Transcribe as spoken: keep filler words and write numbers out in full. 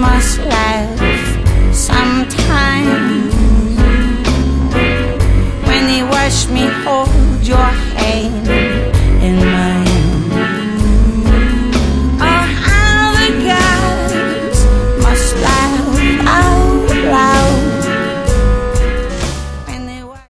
must laugh sometimes. When you watch me hold your